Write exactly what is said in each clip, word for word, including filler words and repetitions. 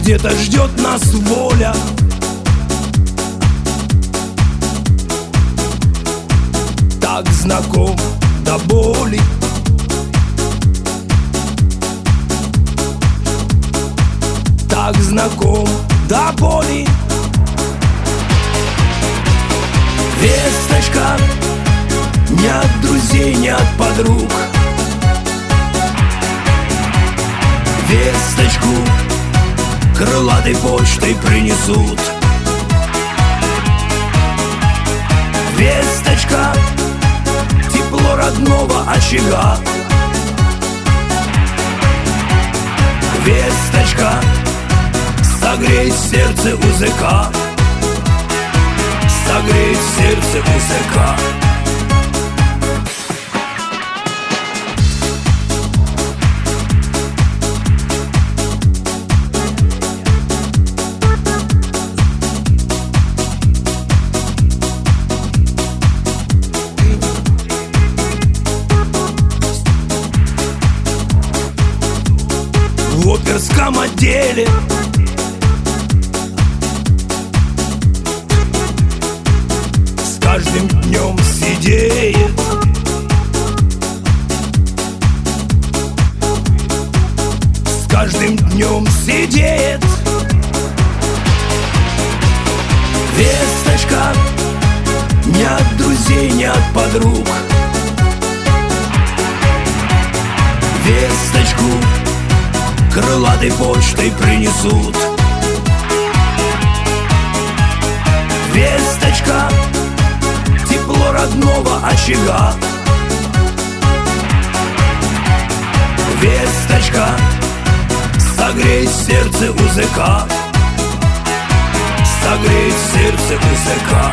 где-то ждет нас воля. Так знаком до боли. Так знаком до боли. Весточка не от друзей, не от подруг. Весточку крылатой почтой принесут. Весточка тепло родного очага. Весточка согреет сердце узыка. Согреет сердце узыка. В оперском отделе с каждым днем сидеет. С каждым днем сидеет. Весточка не от друзей, не от подруг. Весточку крылатой почтой принесут. Весточка тепло родного очага. Весточка согреет сердце узыка. Согреет сердце узыка.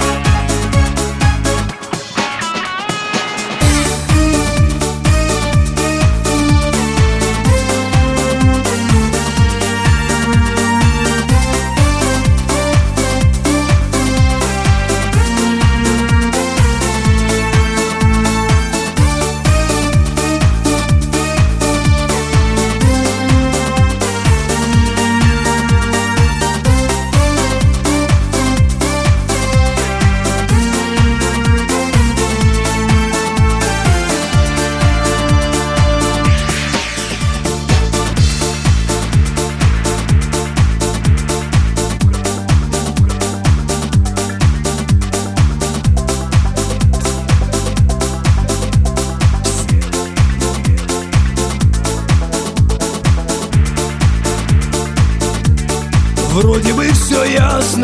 Вроде бы все ясно.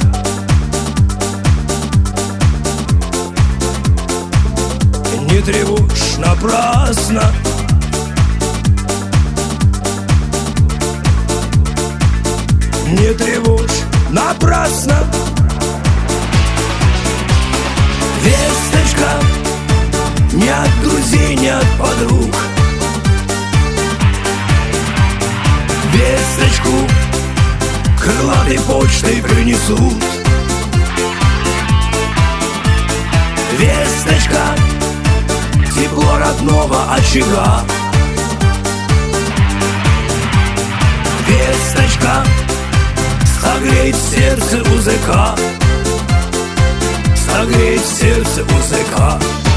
Не тревожь напрасно. Не тревожь напрасно. Весточка не от друзей, не от подруг. Весточку крылатой почтой принесут. Весточка тепло родного очага. Весточка согреет сердце узыка. Согреет сердце узыка.